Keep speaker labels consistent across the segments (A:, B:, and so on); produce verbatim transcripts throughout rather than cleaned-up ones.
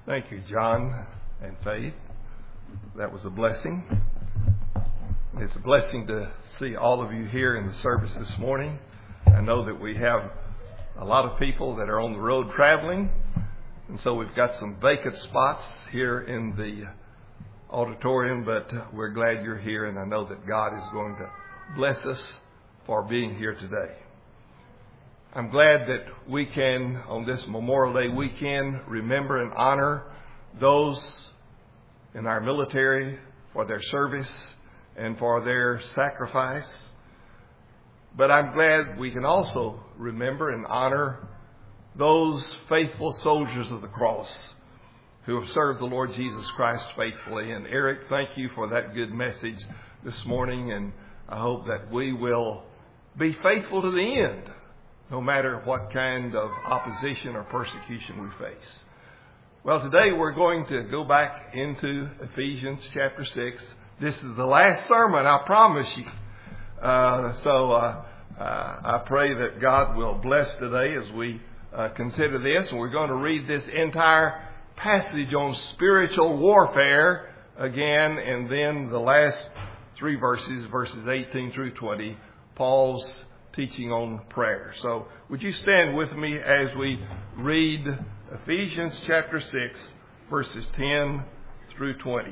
A: Thank you, John and Faith. That was a blessing. It's a blessing to see all of you here in the service this morning. I know that we have a lot of people that are on the road traveling, and so we've got some vacant spots here in the auditorium, but we're glad you're here, and I know that God is going to bless us for being here today. I'm glad that we can, on this Memorial Day weekend, remember and honor those in our military for their service and for their sacrifice. But I'm glad we can also remember and honor those faithful soldiers of the cross who have served the Lord Jesus Christ faithfully. And Eric, thank you for that good message this morning, and I hope that we will be faithful to the end, no matter what kind of opposition or persecution we face. Well, today we're going to go back into Ephesians chapter six. This is the last sermon, I promise you. Uh, so uh, uh, I pray that God will bless today as we uh, consider this. And we're going to read this entire passage on spiritual warfare again, and then the last three verses, verses eighteen through twenty, Paul's teaching on prayer. So would you stand with me as we read Ephesians chapter six, verses ten through twenty.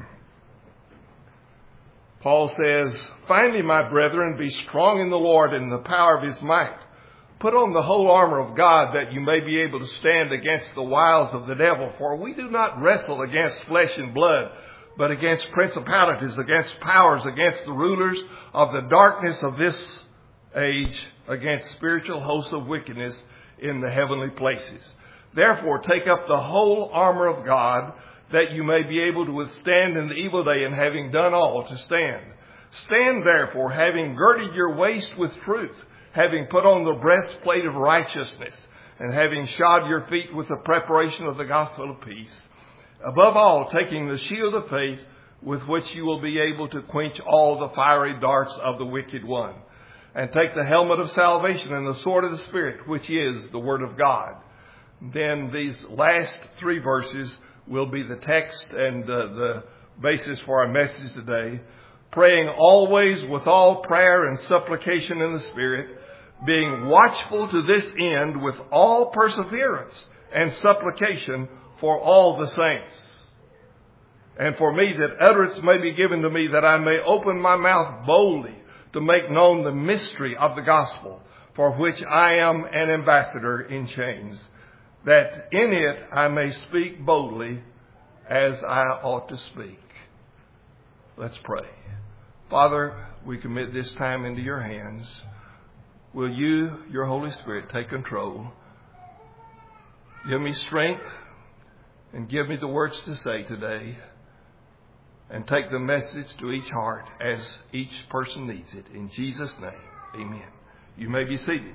A: Paul says, "Finally, my brethren, be strong in the Lord and in the power of his might. Put on the whole armor of God, that you may be able to stand against the wiles of the devil. For we do not wrestle against flesh and blood, but against principalities, against powers, against the rulers of the darkness of this age, against spiritual hosts of wickedness in the heavenly places. Therefore, take up the whole armor of God, that you may be able to withstand in the evil day, and having done all, to stand. Stand therefore, having girded your waist with truth, having put on the breastplate of righteousness, and having shod your feet with the preparation of the gospel of peace. Above all, taking the shield of faith, with which you will be able to quench all the fiery darts of the wicked one. And take the helmet of salvation and the sword of the Spirit, which is the Word of God." Then these last three verses will be the text and uh, the basis for our message today. "Praying always with all prayer and supplication in the Spirit, being watchful to this end with all perseverance and supplication for all the saints. And for me, that utterance may be given to me, that I may open my mouth boldly to make known the mystery of the gospel, for which I am an ambassador in chains, that in it I may speak boldly as I ought to speak." Let's pray. Father, we commit this time into your hands. Will you, your Holy Spirit, take control? Give me strength and give me the words to say today, and take the message to each heart as each person needs it. In Jesus' name, amen. You may be seated.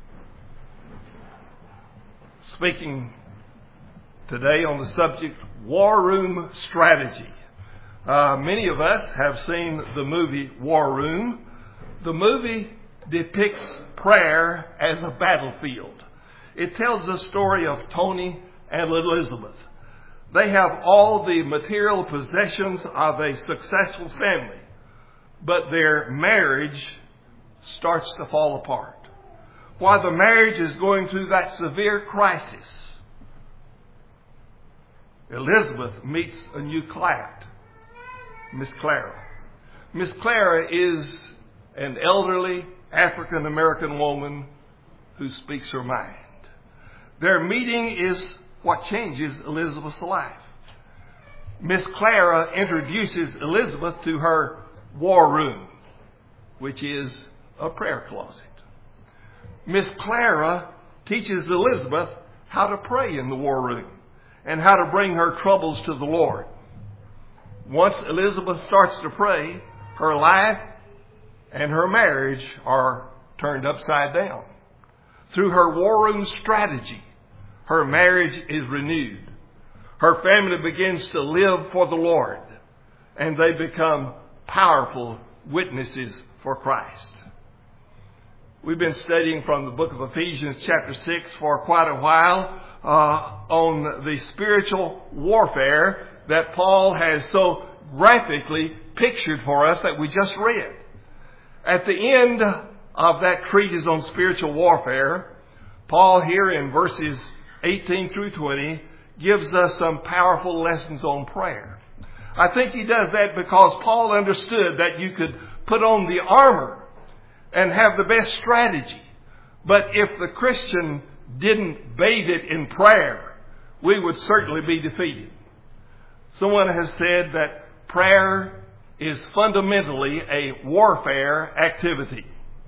A: Speaking today on the subject, War Room Strategy. Uh, many of us have seen the movie War Room. The movie depicts prayer as a battlefield. It tells the story of Tony and Elizabeth. They have all the material possessions of a successful family, but their marriage starts to fall apart. While the marriage is going through that severe crisis, Elizabeth meets a new client, Miss Clara. Miss Clara is an elderly African-American woman who speaks her mind. Their meeting is what changes Elizabeth's life. Miss Clara introduces Elizabeth to her war room, which is a prayer closet. Miss Clara teaches Elizabeth how to pray in the war room and how to bring her troubles to the Lord. Once Elizabeth starts to pray, her life and her marriage are turned upside down. Through her war room strategy, her marriage is renewed. Her family begins to live for the Lord, and they become powerful witnesses for Christ. We've been studying from the book of Ephesians chapter six for quite a while, uh, on the spiritual warfare that Paul has so graphically pictured for us that we just read. At the end of that treatise on spiritual warfare, Paul here in verses eighteen through twenty gives us some powerful lessons on prayer. I think he does that because Paul understood that you could put on the armor and have the best strategy. But if the Christian didn't bathe it in prayer, we would certainly be defeated. Someone has said that prayer is fundamentally a warfare activity.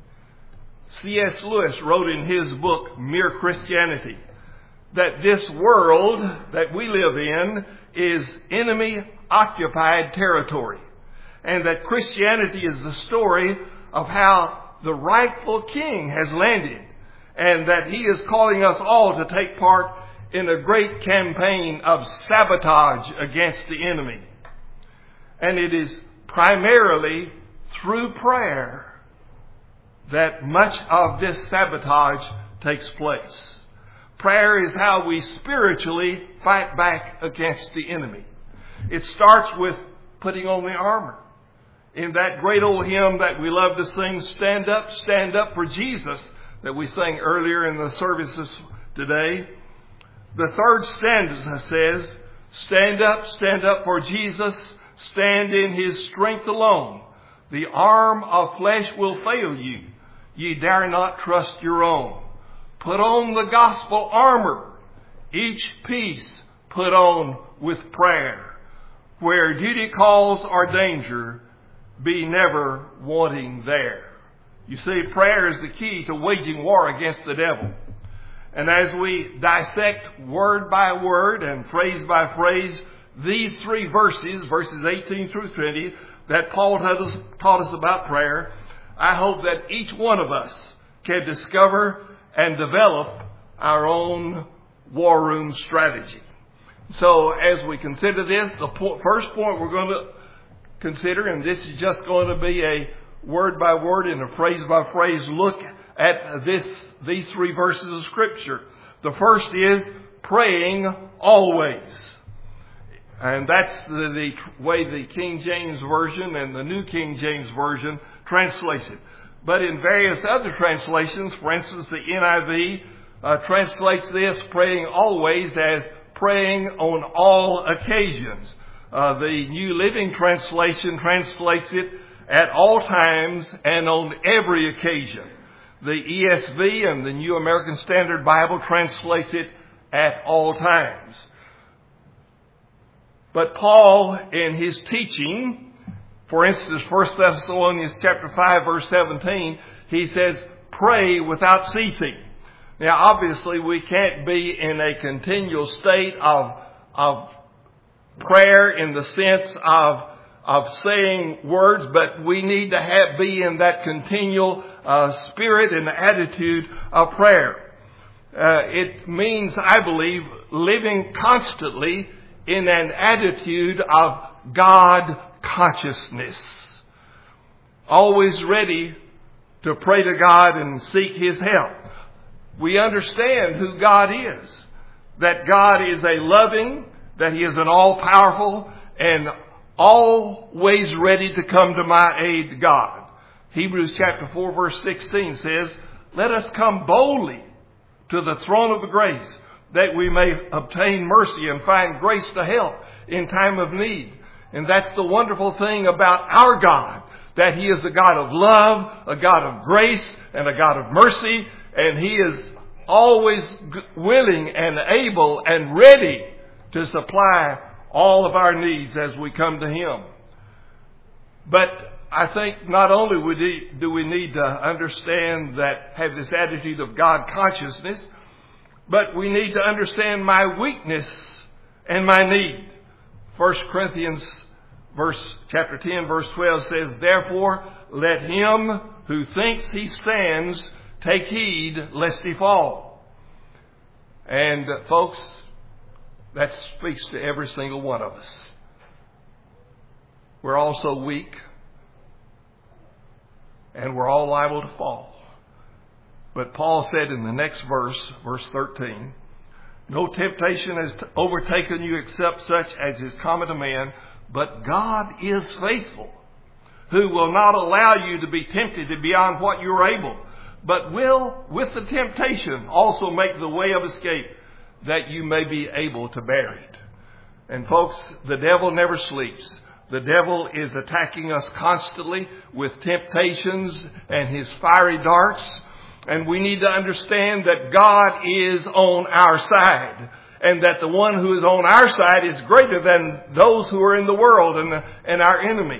A: C S Lewis wrote in his book, Mere Christianity, that this world that we live in is enemy-occupied territory, and that Christianity is the story of how the rightful king has landed, and that he is calling us all to take part in a great campaign of sabotage against the enemy. And it is primarily through prayer that much of this sabotage takes place. Prayer is how we spiritually fight back against the enemy. It starts with putting on the armor. In that great old hymn that we love to sing, Stand Up, Stand Up for Jesus, that we sang earlier in the services today, the third stanza says, Stand up, stand up for Jesus, stand in his strength alone. The arm of flesh will fail you. Ye dare not trust your own. Put on the gospel armor, each piece put on with prayer. Where duty calls or danger, be never wanting there. You see, prayer is the key to waging war against the devil. And as we dissect word by word and phrase by phrase these three verses, verses eighteen through twenty, that Paul taught us, taught us about prayer, I hope that each one of us can discover and develop our own war room strategy. So as we consider this, the po- first point we're going to consider, and this is just going to be a word by word and a phrase by phrase look at this these three verses of Scripture. The first is praying always. And that's the, the way the King James Version and the New King James Version translates it. But in various other translations, for instance, the N I V uh, translates this praying always as praying on all occasions. Uh, the New Living Translation translates it at all times and on every occasion. The E S V and the New American Standard Bible translates it at all times. But Paul, in his teaching, for instance, First Thessalonians chapter five, verse seventeen, he says, pray without ceasing. Now, obviously, we can't be in a continual state of, of prayer in the sense of, of saying words, but we need to have, be in that continual uh, spirit and attitude of prayer. Uh, it means, I believe, living constantly in an attitude of God consciousness. Always ready to pray to God and seek His help. We understand who God is. That God is a loving, that He is an all-powerful and always ready to come to my aid God. Hebrews chapter four verse sixteen says, let us come boldly to the throne of the grace, that we may obtain mercy and find grace to help in time of need. And that's the wonderful thing about our God, that He is a God of love, a God of grace, and a God of mercy, and He is always willing and able and ready to supply all of our needs as we come to Him. But I think not only do we need to understand that, have this attitude of God consciousness, but we need to understand my weakness and my need. First Corinthians verse, chapter ten, verse twelve says, therefore, let him who thinks he stands take heed lest he fall. And uh, folks, that speaks to every single one of us. We're all so weak, and we're all liable to fall. But Paul said in the next verse, verse thirteen, No temptation has overtaken you except such as is common to man. But God is faithful, who will not allow you to be tempted beyond what you are able, but will, with the temptation, also make the way of escape, that you may be able to bear it. And folks, the devil never sleeps. The devil is attacking us constantly with temptations and his fiery darts. And we need to understand that God is on our side, and that the one who is on our side is greater than those who are in the world and, the, and our enemy.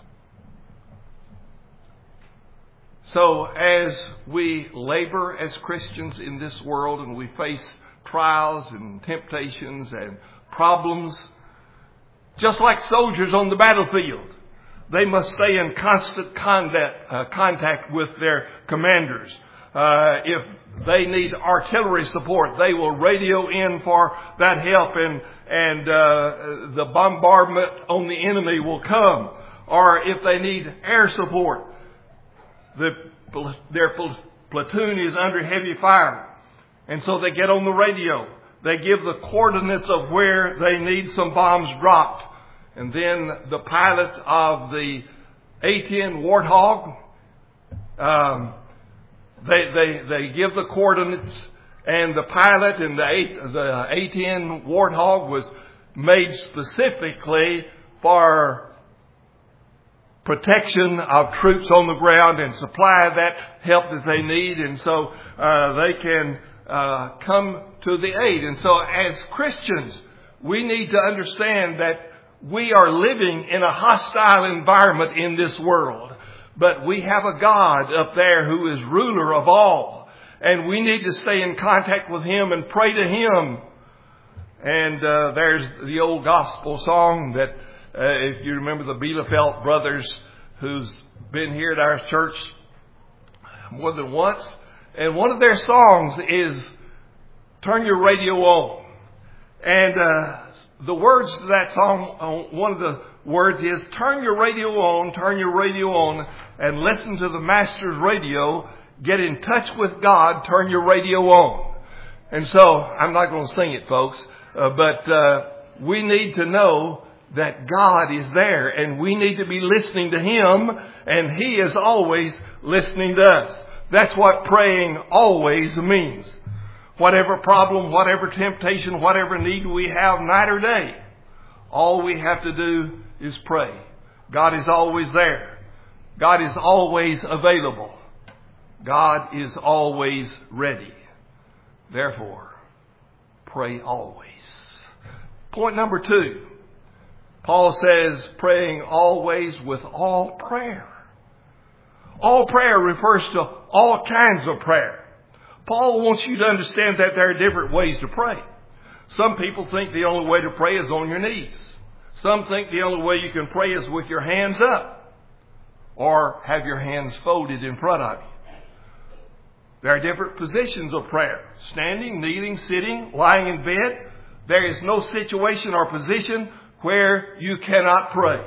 A: So as we labor as Christians in this world and we face trials and temptations and problems, just like soldiers on the battlefield, they must stay in constant contact, uh, contact with their commanders. Uh, if they need artillery support, they will radio in for that help, and and uh, the bombardment on the enemy will come. Or if they need air support, the their platoon is under heavy fire, and so they get on the radio. They give the coordinates of where they need some bombs dropped, and then the pilot of the A ten Warthog, um, They, they, they give the coordinates, and the pilot in the, eight, the A ten Warthog was made specifically for protection of troops on the ground and supply that help that they need. And so uh, they can uh, come to the aid. And so as Christians, we need to understand that we are living in a hostile environment in this world. But we have a God up there who is ruler of all. And we need to stay in contact with Him and pray to Him. And uh, there's the old gospel song that, uh, if you remember, the Bielefeld brothers, who's been here at our church more than once. And one of their songs is, "Turn Your Radio On." And uh, the words to that song, one of the words is, "Turn your radio on, turn your radio on, and listen to the Master's radio. Get in touch with God, turn your radio on." And so, I'm not going to sing it, folks, uh, but uh, we need to know that God is there, and we need to be listening to Him, and He is always listening to us. That's what praying always means. Whatever problem, whatever temptation, whatever need we have, night or day, all we have to do is pray. God is always there. God is always available. God is always ready. Therefore, pray always. Point number two. Paul says praying always with all prayer. All prayer refers to all kinds of prayer. Paul wants you to understand that there are different ways to pray. Some people think the only way to pray is on your knees. Some think the only way you can pray is with your hands up, or have your hands folded in front of you. There are different positions of prayer: standing, kneeling, sitting, lying in bed. There is no situation or position where you cannot pray.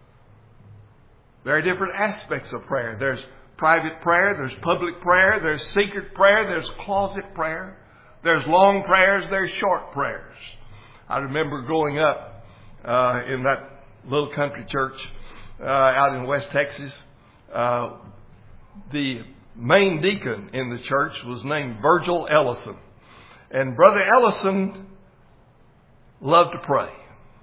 A: There are different aspects of prayer. There's private prayer, there's public prayer, there's secret prayer, there's closet prayer, there's long prayers, there's short prayers. I remember growing up uh, in that little country church uh, out in West Texas. Uh, the main deacon in the church was named Virgil Ellison. And Brother Ellison loved to pray.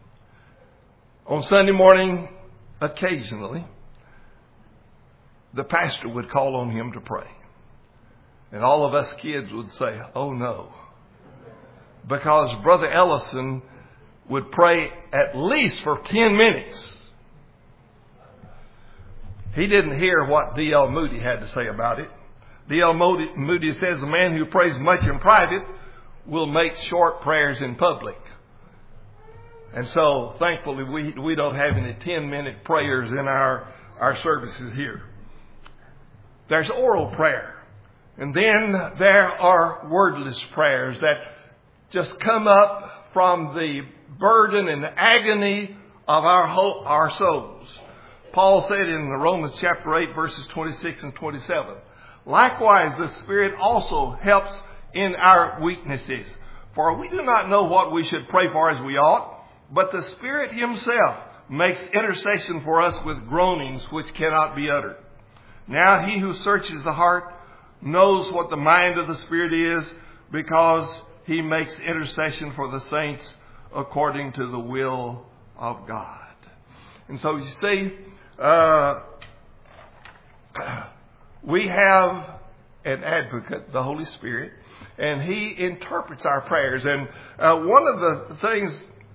A: On Sunday morning, occasionally, the pastor would call on him to pray. And all of us kids would say, "Oh no." Because Brother Ellison would pray at least for ten minutes. He didn't hear what D L Moody had to say about it. D L Moody, Moody says, "The man who prays much in private will make short prayers in public." And so, thankfully, we, we don't have any ten-minute prayers in our, our services here. There's oral prayer. And then there are wordless prayers that just come up from the burden and agony of our whole, our souls. Paul said in Romans chapter eight, verses twenty-six and twenty-seven, "Likewise, the Spirit also helps in our weaknesses. For we do not know what we should pray for as we ought, but the Spirit himself makes intercession for us with groanings which cannot be uttered. Now he who searches the heart knows what the mind of the Spirit is, because he makes intercession for the saints according to the will of God. And so you see, uh, we have an advocate, the Holy Spirit, and he interprets our prayers. And uh, one of the things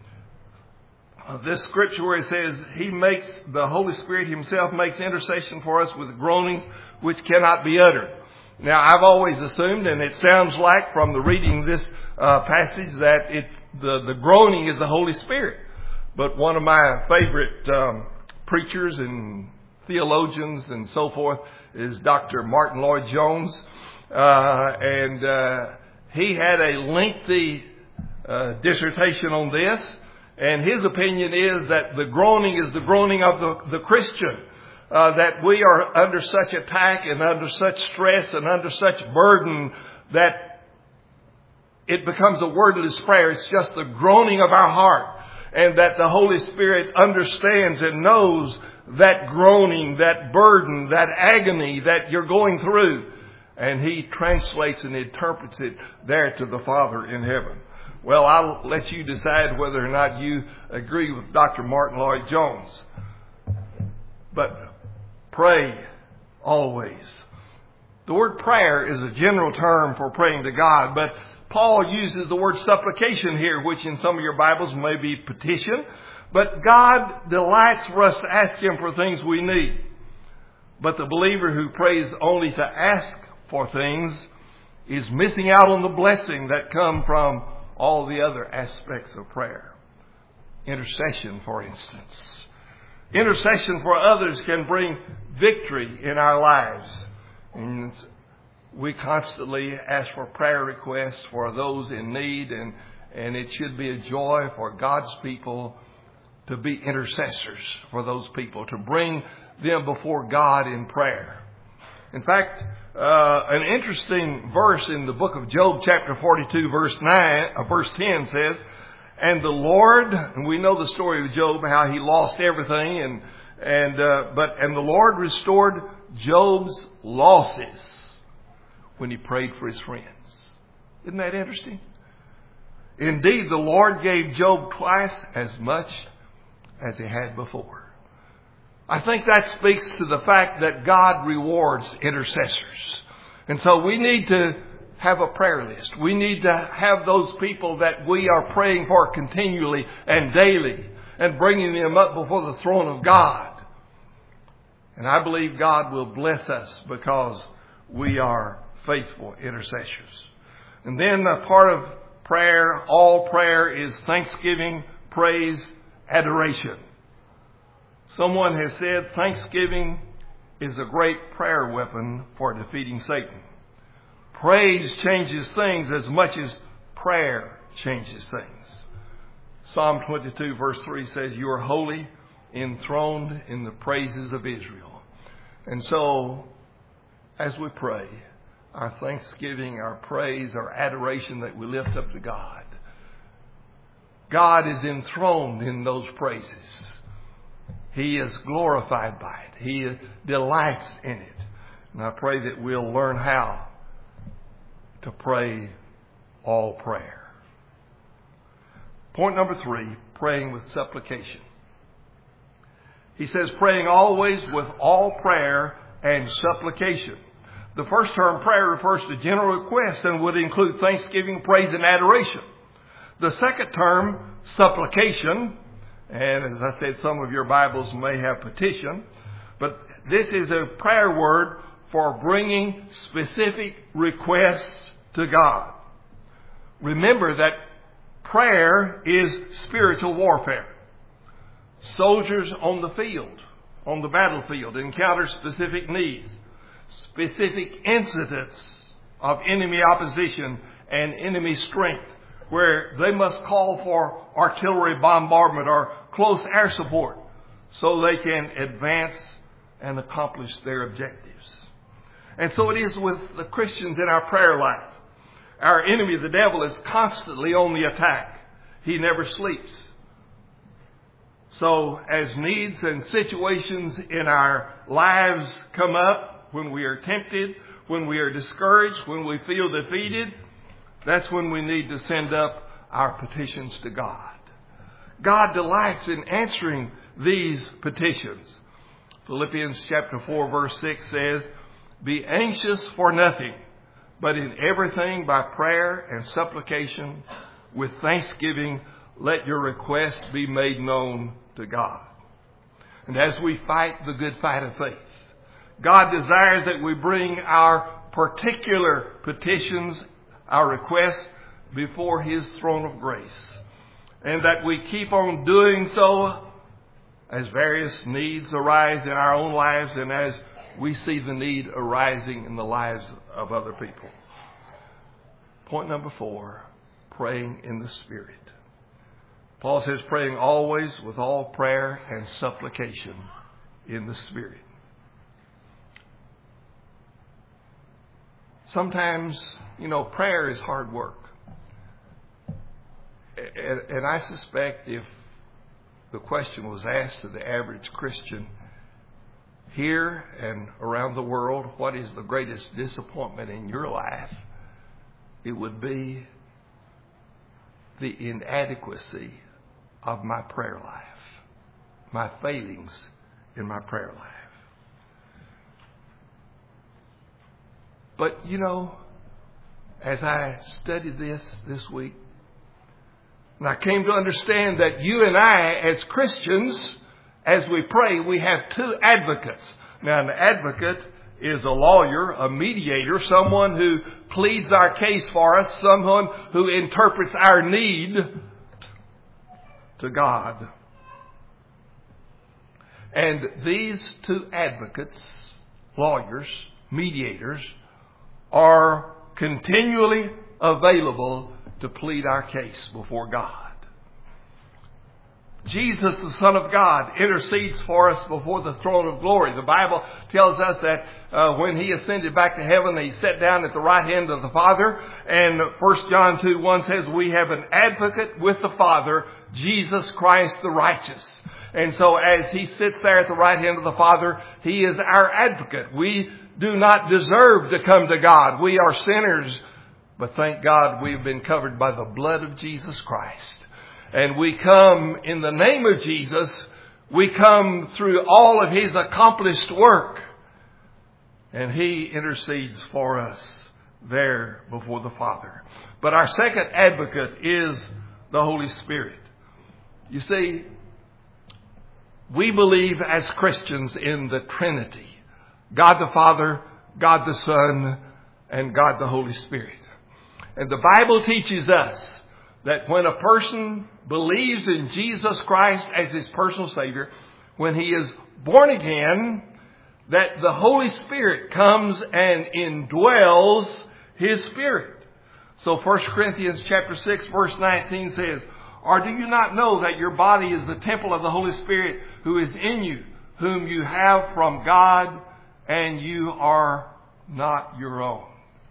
A: of this scripture where it says he makes, the Holy Spirit himself makes intercession for us with groanings which cannot be uttered. Now, I've always assumed, and it sounds like from the reading of this uh, passage, that it's the, the groaning is the Holy Spirit. But one of my favorite um, preachers and theologians and so forth is Doctor Martin Lloyd-Jones. Uh, and uh, he had a lengthy uh, dissertation on this. And his opinion is that the groaning is the groaning of the, the Christian. Uh, that we are under such attack and under such stress and under such burden that it becomes a wordless prayer. It's just the groaning of our heart. And that the Holy Spirit understands and knows that groaning, that burden, that agony that you're going through. And he translates and interprets it there to the Father in heaven. Well, I'll let you decide whether or not you agree with Doctor Martin Lloyd-Jones. But pray always. The word prayer is a general term for praying to God, but Paul uses the word supplication here, which in some of your Bibles may be petition. But God delights for us to ask him for things we need. But the believer who prays only to ask for things is missing out on the blessing that come from all the other aspects of prayer. Intercession, for instance. Intercession for others can bring victory in our lives. And we constantly ask for prayer requests for those in need, and, and it should be a joy for God's people to be intercessors for those people, to bring them before God in prayer. In fact, uh, an interesting verse in the book of Job, chapter forty-two, verse nine, uh, verse ten says, "And the Lord," and we know the story of Job, how he lost everything, and and uh, but and the Lord restored Job's losses when he prayed for his friends. Isn't that interesting? Indeed, the Lord gave Job twice as much as he had before. I think that speaks to the fact that God rewards intercessors. And so we need to have a prayer list. We need to have those people that we are praying for continually and daily and bringing them up before the throne of God. And I believe God will bless us because we are faithful intercessors. And then a part of prayer, all prayer, is thanksgiving, praise, adoration. Someone has said thanksgiving is a great prayer weapon for defeating Satan. Praise changes things as much as prayer changes things. Psalm twenty-two verse three says, "You are holy, enthroned in the praises of Israel." And so, as we pray, our thanksgiving, our praise, our adoration that we lift up to God, God is enthroned in those praises. He is glorified by it. He delights in it. And I pray that we'll learn how to pray all prayer. Point number three, praying with supplication. He says praying always with all prayer and supplication. The first term, prayer, refers to general request and would include thanksgiving, praise, and adoration. The second term, supplication, and as I said, some of your Bibles may have petition, but this is a prayer word for bringing specific requests to God. Remember that prayer is spiritual warfare. Soldiers on the field, on the battlefield, encounter specific needs, specific incidents of enemy opposition and enemy strength, where they must call for artillery bombardment or close air support so they can advance and accomplish their objectives. And so it is with the Christians in our prayer life. Our enemy, the devil, is constantly on the attack. He never sleeps. So as needs and situations in our lives come up, when we are tempted, when we are discouraged, when we feel defeated, that's when we need to send up our petitions to God. God delights in answering these petitions. Philippians chapter four verse six says, "Be anxious for nothing, but in everything by prayer and supplication with thanksgiving, let your requests be made known to God." And as we fight the good fight of faith, God desires that we bring our particular petitions, our requests, before His throne of grace. And that we keep on doing so as various needs arise in our own lives and as we see the need arising in the lives of other people. Point number four, praying in the Spirit. Paul says praying always with all prayer and supplication in the Spirit. Sometimes, you know, prayer is hard work. And I suspect if the question was asked to the average Christian here and around the world, what is the greatest disappointment in your life? It would be the inadequacy of my prayer life, my failings in my prayer life. But, you know, as I studied this this week, and I came to understand that you and I, as Christians, as we pray, we have two advocates. Now, an advocate is a lawyer, a mediator, someone who pleads our case for us, someone who interprets our need to God. And these two advocates, lawyers, mediators, are continually available to plead our case before God. Jesus, the Son of God, intercedes for us before the throne of glory. The Bible tells us that uh, when He ascended back to heaven, He sat down at the right hand of the Father. And First John two one says, we have an advocate with the Father, Jesus Christ the righteous. And so as He sits there at the right hand of the Father, He is our advocate. We do not deserve to come to God. We are sinners. But thank God we've been covered by the blood of Jesus Christ. And we come in the name of Jesus. We come through all of His accomplished work. And He intercedes for us there before the Father. But our second advocate is the Holy Spirit. You see, we believe as Christians in the Trinity. God the Father, God the Son, and God the Holy Spirit. And the Bible teaches us that when a person believes in Jesus Christ as his personal Savior, when he is born again, that the Holy Spirit comes and indwells his spirit. So First Corinthians chapter six verse nineteen says, "Or do you not know that your body is the temple of the Holy Spirit who is in you, whom you have from God, and you are not your own?"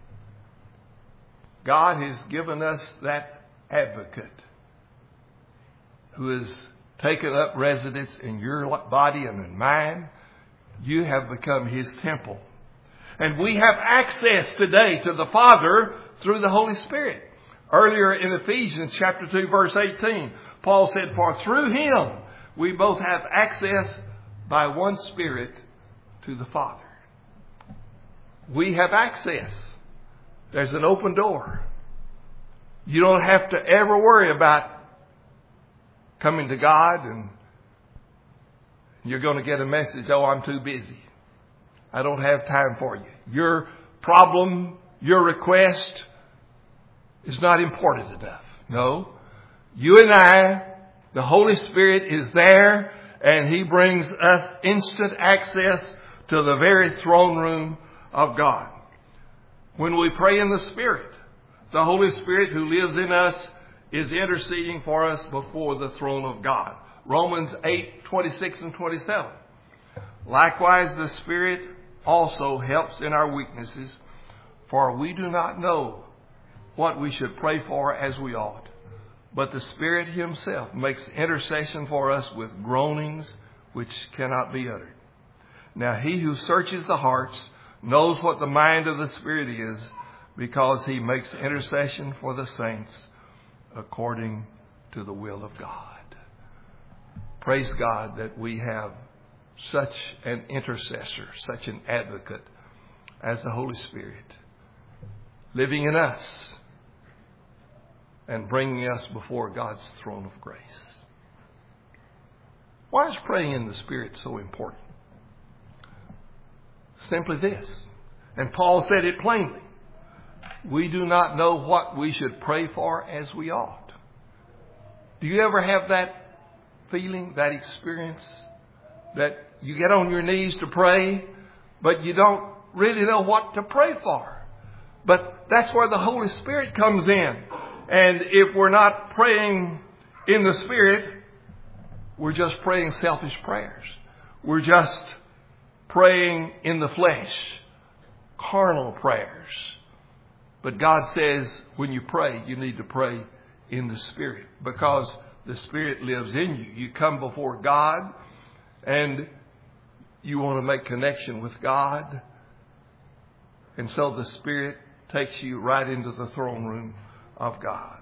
A: God has given us that advocate who has taken up residence in your body and in mine. You have become His temple. And we have access today to the Father through the Holy Spirit. Earlier in Ephesians chapter two verse eighteen, Paul said, "For through Him we both have access by one Spirit to the Father." We have access. There's an open door. You don't have to ever worry about coming to God and you're going to get a message, "Oh, I'm too busy. I don't have time for you." Your problem, your request is not important enough. No. You and I, the Holy Spirit is there and He brings us instant access to the very throne room of God. When we pray in the Spirit, the Holy Spirit who lives in us is interceding for us before the throne of God. Romans eight twenty-six and twenty-seven. "Likewise, the Spirit also helps in our weaknesses, for we do not know what we should pray for as we ought. But the Spirit Himself makes intercession for us with groanings which cannot be uttered. Now He who searches the hearts knows what the mind of the Spirit is, because He makes intercession for the saints according to the will of God. Praise God that we have such an intercessor, such an advocate as the Holy Spirit, living in us and bringing us before God's throne of grace. Why is praying in the Spirit so important? Simply this, and Paul said it plainly: we do not know what we should pray for as we ought. Do you ever have that feeling, that experience, that you get on your knees to pray, but you don't really know what to pray for? But that's where the Holy Spirit comes in. And if we're not praying in the Spirit, we're just praying selfish prayers. We're just praying in the flesh, carnal prayers. But God says when you pray, you need to pray in the Spirit, because the Spirit lives in you. You come before God and you want to make connection with God. And so the Spirit takes you right into the throne room of God.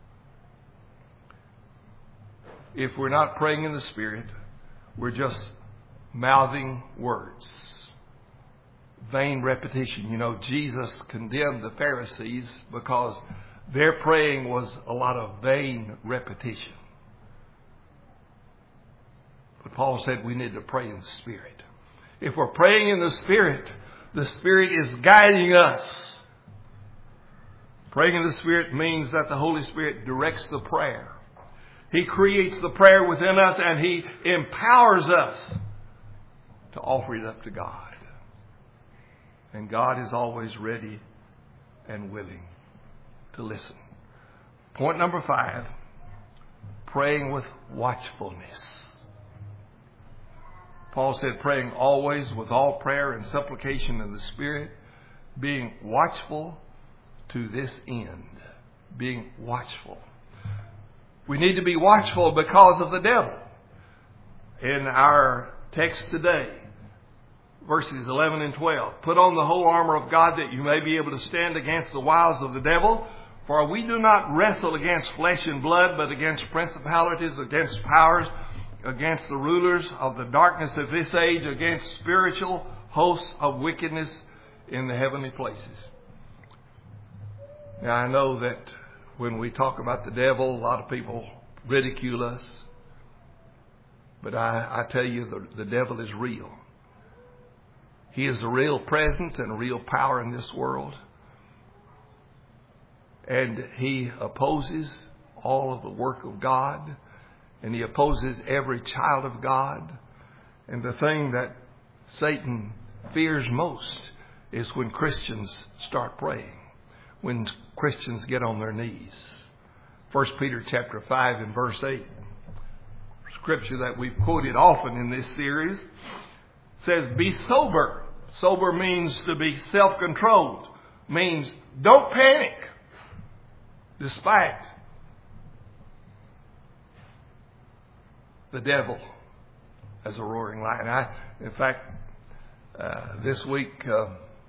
A: If we're not praying in the Spirit, we're just mouthing words. Vain repetition. You know, Jesus condemned the Pharisees because their praying was a lot of vain repetition. But Paul said we need to pray in the Spirit. If we're praying in the Spirit, the Spirit is guiding us. Praying in the Spirit means that the Holy Spirit directs the prayer. He creates the prayer within us, and He empowers us to offer it up to God. And God is always ready and willing to listen. Point number five, praying with watchfulness. Paul said, praying always with all prayer and supplication in the Spirit, being watchful to this end. Being watchful. We need to be watchful because of the devil. In our text today, verses eleven and twelve, put on the whole armor of God that you may be able to stand against the wiles of the devil. For we do not wrestle against flesh and blood, but against principalities, against powers, against the rulers of the darkness of this age, against spiritual hosts of wickedness in the heavenly places. Now, I know that when we talk about the devil, a lot of people ridicule us. But I, I tell you, the, the devil is real. He is a real presence and a real power in this world. And he opposes all of the work of God. And he opposes every child of God. And the thing that Satan fears most is when Christians start praying. When Christians get on their knees. First Peter chapter five and verse eight. Scripture that we've quoted often in this series says, be sober. Sober means to be self-controlled. Means don't panic. Despite the devil as a roaring lion. I, in fact, uh, this week uh,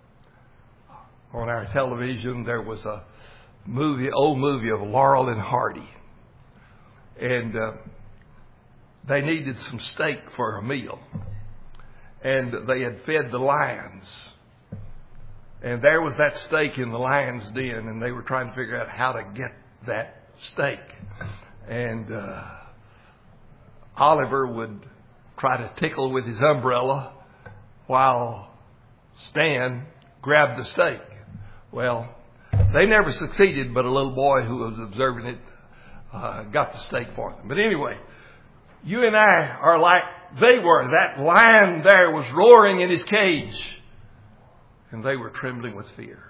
A: on our television there was a movie, old movie of Laurel and Hardy, and uh, they needed some steak for a meal, and they had fed the lions, and there was that steak in the lion's den, and they were trying to figure out how to get that steak, and uh, Oliver would try to tickle with his umbrella while Stan grabbed the steak. Well, they never succeeded, but a little boy who was observing it uh, got the steak for them. But anyway, you and I are like they were. That lion there was roaring in his cage, and they were trembling with fear.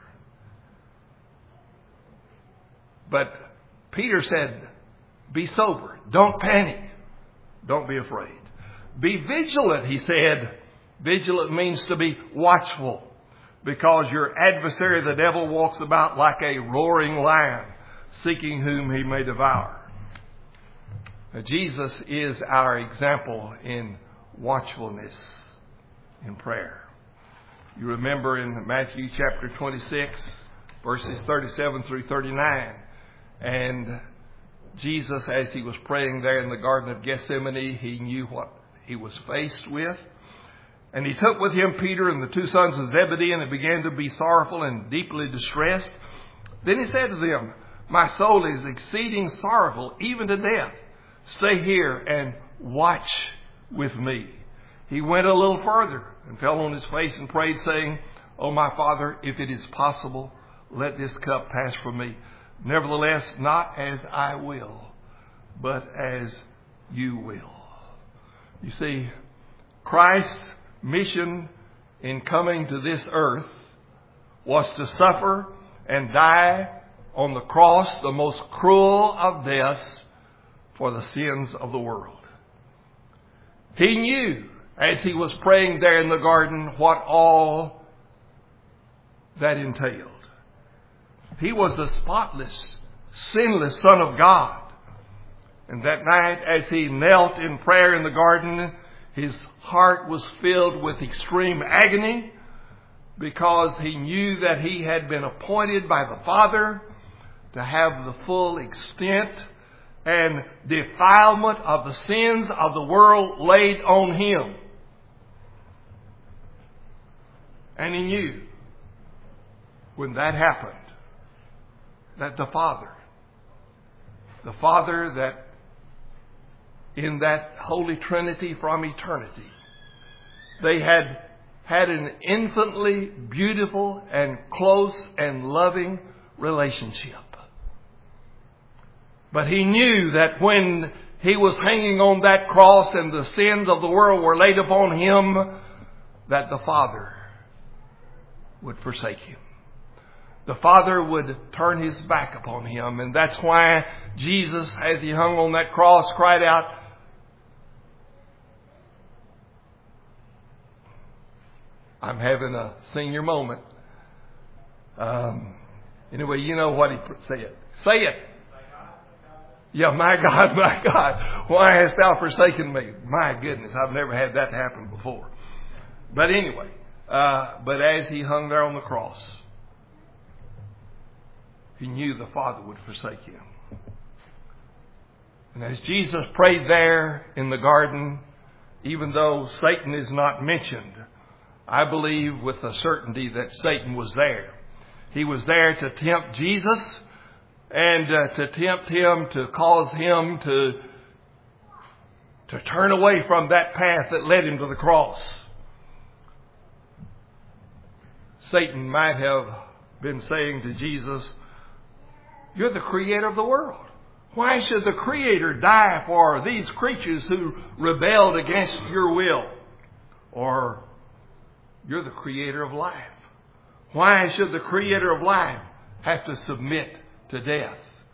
A: But Peter said, be sober. Don't panic. Don't be afraid. Be vigilant, he said. Vigilant means to be watchful. because your adversary, the devil, walks about like a roaring lion, seeking whom he may devour. Now, Jesus is our example in watchfulness in prayer. You remember in Matthew chapter twenty-six, verses thirty-seven through thirty-nine, and Jesus, as he was praying there in the Garden of Gethsemane, he knew what he was faced with. And he took with him Peter and the two sons of Zebedee, and began to be sorrowful and deeply distressed. Then he said to them, "My soul is exceeding sorrowful, even to death. Stay here and watch with me." He went a little further and fell on his face and prayed, saying, "O my Father, if it is possible, let this cup pass from me. Nevertheless, not as I will, but as you will." You see, Christ's mission in coming to this earth was to suffer and die on the cross, the most cruel of deaths, for the sins of the world. He knew, as he was praying there in the garden, what all that entailed. He was the spotless, sinless Son of God. And that night, as he knelt in prayer in the garden, his heart was filled with extreme agony, because he knew that he had been appointed by the Father to have the full extent and defilement of the sins of the world laid on him. And he knew when that happened that the Father, the Father that in that Holy Trinity from eternity, they had had an infinitely beautiful and close and loving relationship. But he knew that when he was hanging on that cross and the sins of the world were laid upon him, that the Father would forsake him. The Father would turn his back upon him. And that's why Jesus, as he hung on that cross, cried out, I'm having a senior moment. Um, anyway, you know what he said. Say it. Yeah, my God, my God, why hast thou forsaken me? My goodness, I've never had that happen before. But anyway, uh, but as he hung there on the cross, he knew the Father would forsake him. And as Jesus prayed there in the garden, even though Satan is not mentioned, I believe with a certainty that Satan was there. He was there to tempt Jesus and uh, to tempt him, to cause him to, to turn away from that path that led him to the cross. Satan might have been saying to Jesus, you're the creator of the world. Why should the Creator die for these creatures who rebelled against your will? Or, you're the Creator of life. Why should the Creator of life have to submit to death?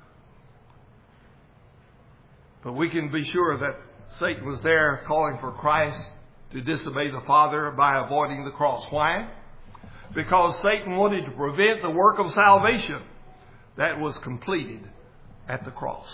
A: But we can be sure that Satan was there calling for Christ to disobey the Father by avoiding the cross. Why? Because Satan wanted to prevent the work of salvation that was completed at the cross.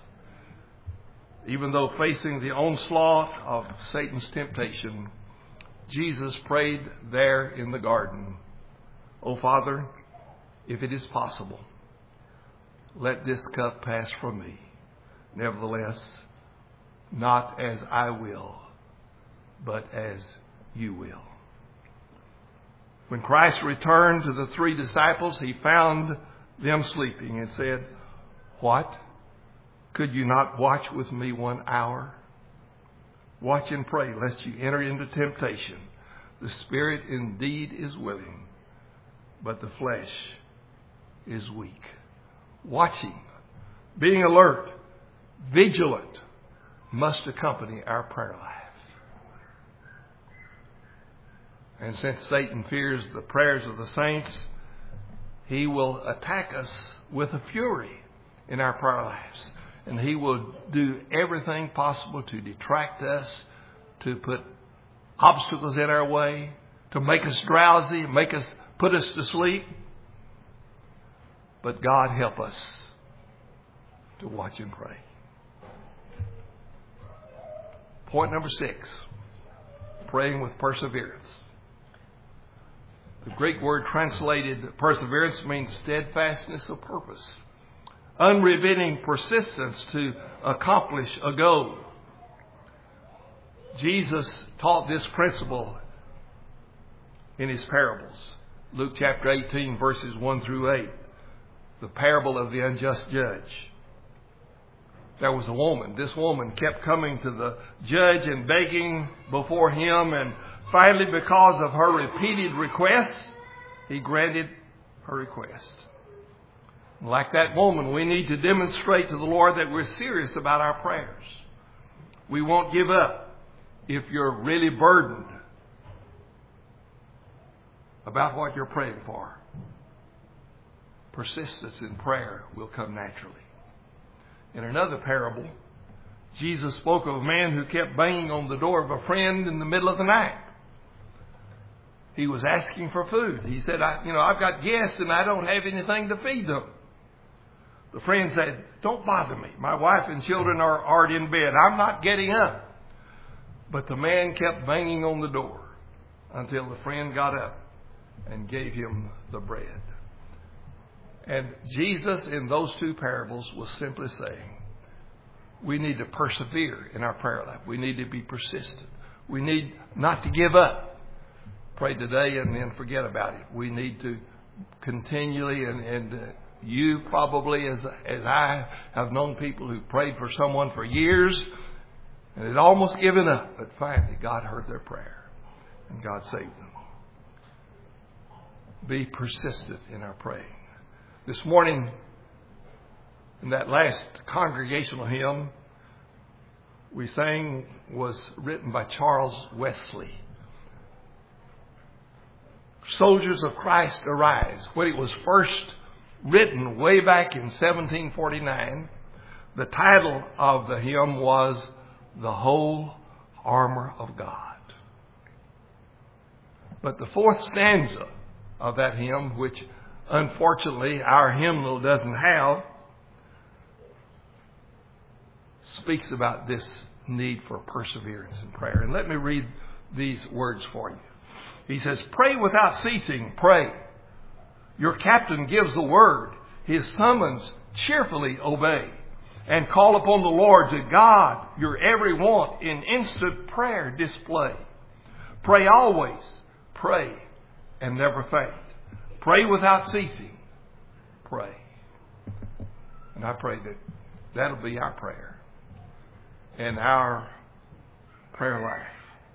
A: Even though facing the onslaught of Satan's temptation, Jesus prayed there in the garden, O Father, if it is possible, let this cup pass from me. Nevertheless, not as I will, but as you will. When Christ returned to the three disciples, he found them sleeping and said, what? Could you not watch with me one hour? Watch and pray lest you enter into temptation. The spirit indeed is willing, but the flesh is weak. Watching, being alert, vigilant must accompany our prayer life. And since Satan fears the prayers of the saints, he will attack us with a fury in our prayer lives. And he will do everything possible to detract us, to put obstacles in our way, to make us drowsy, make us put us to sleep. But God help us to watch and pray. Point number six, praying with perseverance. The Greek word translated perseverance means steadfastness of purpose, unremitting persistence to accomplish a goal. Jesus taught this principle in his parables. Luke chapter eighteen, verses one through eight. The parable of the unjust judge. There was a woman. This woman kept coming to the judge and begging before him. And finally, because of her repeated requests, he granted her request. Like that woman, we need to demonstrate to the Lord that we're serious about our prayers. We won't give up if you're really burdened about what you're praying for. Persistence in prayer will come naturally. In another parable, Jesus spoke of a man who kept banging on the door of a friend in the middle of the night. He was asking for food. He said, I, you know, I've got guests and I don't have anything to feed them. The friend said, don't bother me. My wife and children are already in bed. I'm not getting up. But the man kept banging on the door until the friend got up and gave him the bread. And Jesus, in those two parables, was simply saying, we need to persevere in our prayer life. We need to be persistent. We need not to give up. Pray today and then forget about it. We need to continually, and, and uh, you probably, as, as I have known people who prayed for someone for years and had almost given up, but finally God heard their prayer and God saved them. Be persistent in our praying. This morning, in that last congregational hymn we sang was written by Charles Wesley. Soldiers of Christ Arise. When it was first written way back in seventeen forty-nine, the title of the hymn was The Whole Armor of God. But the fourth stanza of that hymn, which unfortunately our hymnal doesn't have, speaks about this need for perseverance in prayer. And let me read these words for you. He says, pray without ceasing, pray. Your captain gives the word. His summons cheerfully obey. And call upon the Lord, to God your every want in instant prayer display. Pray always, pray and never faint. Pray without ceasing, pray. And I pray that that'll be our prayer and our prayer life.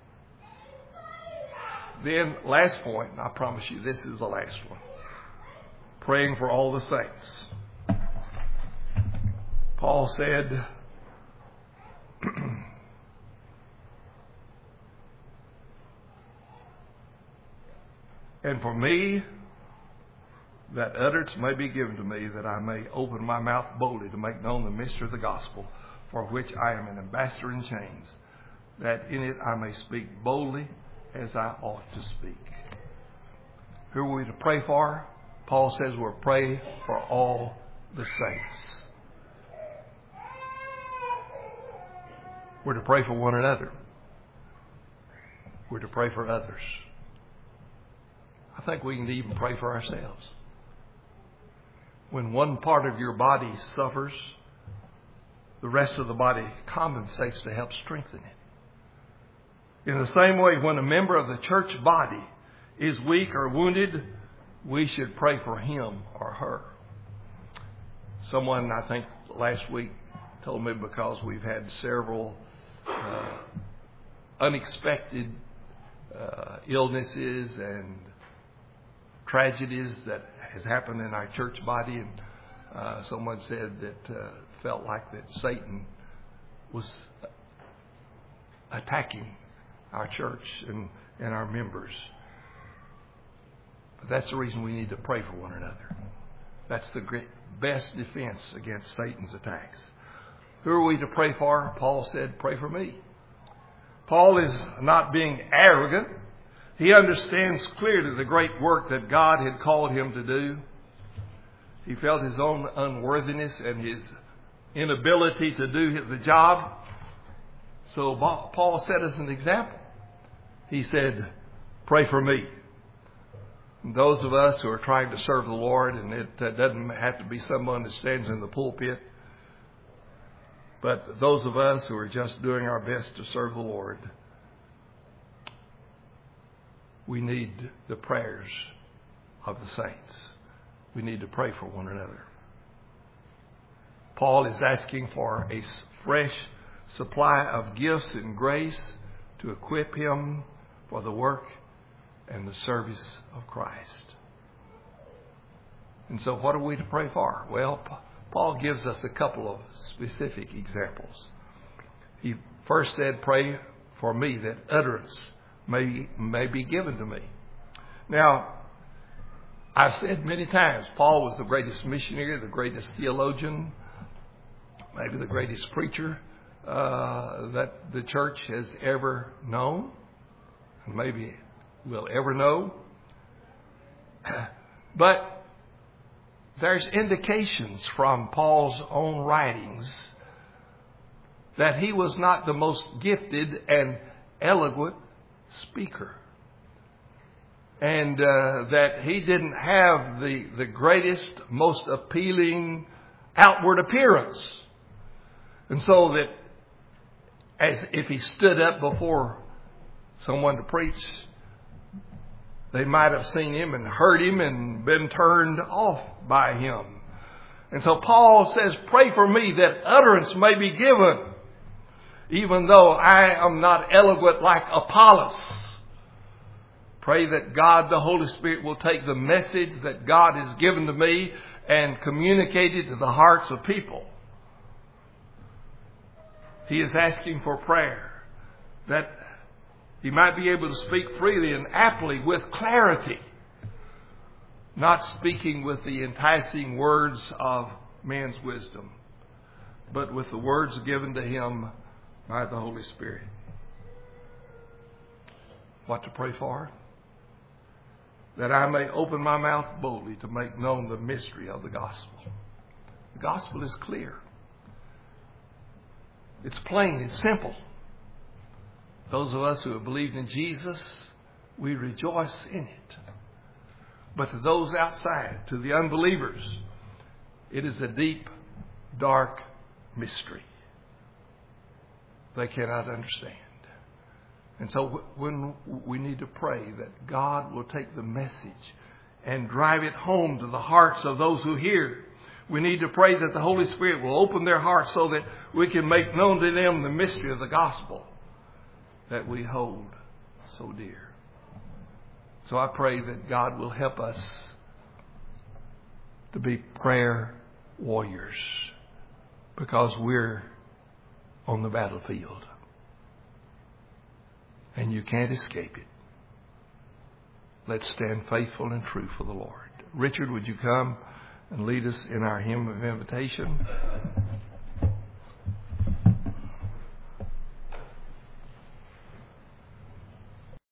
A: Then, last point, and I promise you this is the last one. Praying for all the saints. Paul said, and for me, that utterance may be given to me, that I may open my mouth boldly to make known the mystery of the gospel, for which I am an ambassador in chains, that in it I may speak boldly as I ought to speak. Who are we to pray for? Paul says we're pray for all the saints. We're to pray for one another. We're to pray for others. I think we can even pray for ourselves. When one part of your body suffers, the rest of the body compensates to help strengthen it. In the same way, when a member of the church body is weak or wounded, we should pray for him or her. Someone, I think, last week told me, because we've had several uh, unexpected uh, illnesses and tragedies that has happened in our church body, and uh, someone said that uh, felt like that Satan was attacking our church and, and our members. But that's the reason we need to pray for one another. That's the great, best defense against Satan's attacks. Who are we to pray for? Paul said, pray for me. Paul is not being arrogant. He understands clearly the great work that God had called him to do. He felt his own unworthiness and his inability to do the job. So Paul set us an example. He said, pray for me. And those of us who are trying to serve the Lord, and it uh, doesn't have to be someone that stands in the pulpit, but those of us who are just doing our best to serve the Lord, we need the prayers of the saints. We need to pray for one another. Paul is asking for a fresh supply of gifts and grace to equip him for the work and the service of Christ. And so what are we to pray for? Well, Paul gives us a couple of specific examples. He first said, pray for me that utterance may, may be given to me. Now, I've said many times, Paul was the greatest missionary, the greatest theologian, maybe the greatest preacher uh, that the church has ever known, and maybe will ever know. But there's indications from Paul's own writings that he was not the most gifted and eloquent speaker. And uh, that he didn't have the, the greatest, most appealing outward appearance. And so that as if he stood up before someone to preach, they might have seen him and heard him and been turned off by him. And so Paul says, pray for me that utterance may be given, even though I am not eloquent like Apollos. Pray that God, the Holy Spirit, will take the message that God has given to me and communicate it to the hearts of people. He is asking for prayer that he might be able to speak freely and aptly with clarity, not speaking with the enticing words of man's wisdom, but with the words given to him by the Holy Spirit. What to pray for? That I may open my mouth boldly to make known the mystery of the gospel. The gospel is clear. It's plain, it's simple. Those of us who have believed in Jesus, we rejoice in it. But to those outside, to the unbelievers, it is a deep, dark mystery. They cannot understand. And so when we need to pray that God will take the message and drive it home to the hearts of those who hear. We need to pray that the Holy Spirit will open their hearts so that we can make known to them the mystery of the gospel that we hold so dear. So I pray that God will help us to be prayer warriors, because we're on the battlefield. And you can't escape it. Let's stand faithful and true for the Lord. Richard, would you come and lead us in our hymn of invitation?